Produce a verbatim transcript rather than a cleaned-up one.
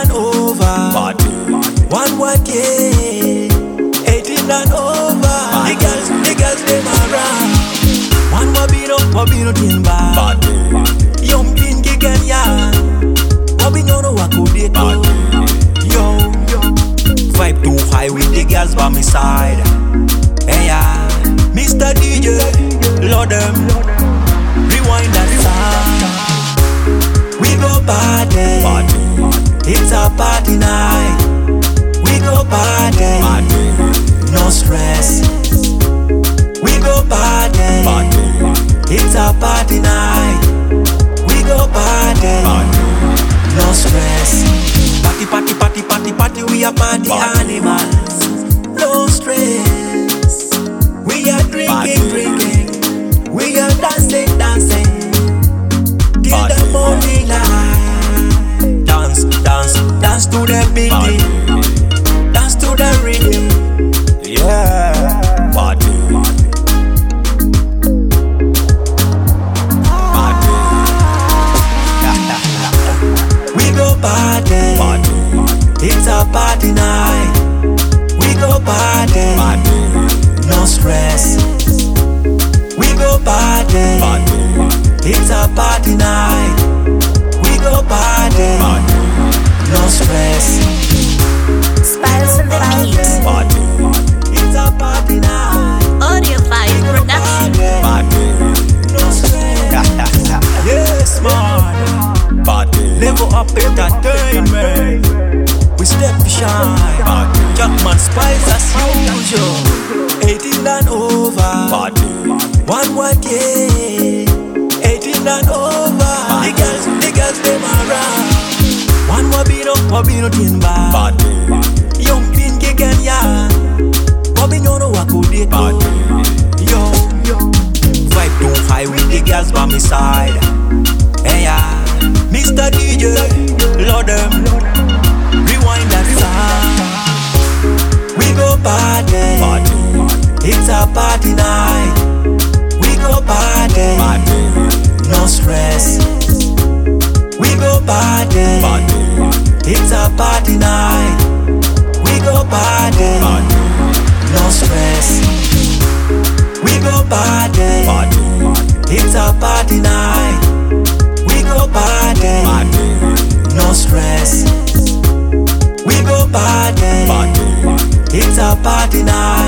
and over. One what yeah. eighteen and over. The girls, the girls them around. One wabino, wabino timba. Young pinky Kenya. Wabino no wakudeko. Yo, vibe too high with the girls by my side. Hey yeah, Mister D J, Lord them. Rewind that sound. We go party. It's a party night. We go party. No stress. We go party. It's a party night. We go party. No stress. Party, party, party, party, party. We are party animals. No stress. We are drinking, drinking. We are dancing, dancing. Till the morning light. Dance, dance, dance to the beat. Dance to the rhythm. Yeah. Party. Party. We go party. It's a party night. We go party. No stress. We go party. It's a party night. We go party. No stress. Spiles in the beat. It's a party night. Audio Fire Production. No stress. Yes, man. Level up entertainment. We step to shine. Jackman Spice as usual. eighteen and over. One what yeah. eighteen and over. The girls, the girls them around. One wabino, wabino timba. Young pinky Kenya. Wabino no wakudeko. Yo, vibe too high with the girls by my side. Hey yeah, Mister D J, Lord them. Rewind that sound. We go party. It's a party night. We go party. No stress. We go party. It's a party night. We go party. No stress. We go party. It's a party night. We go party. No stress. We go party. It's a party night.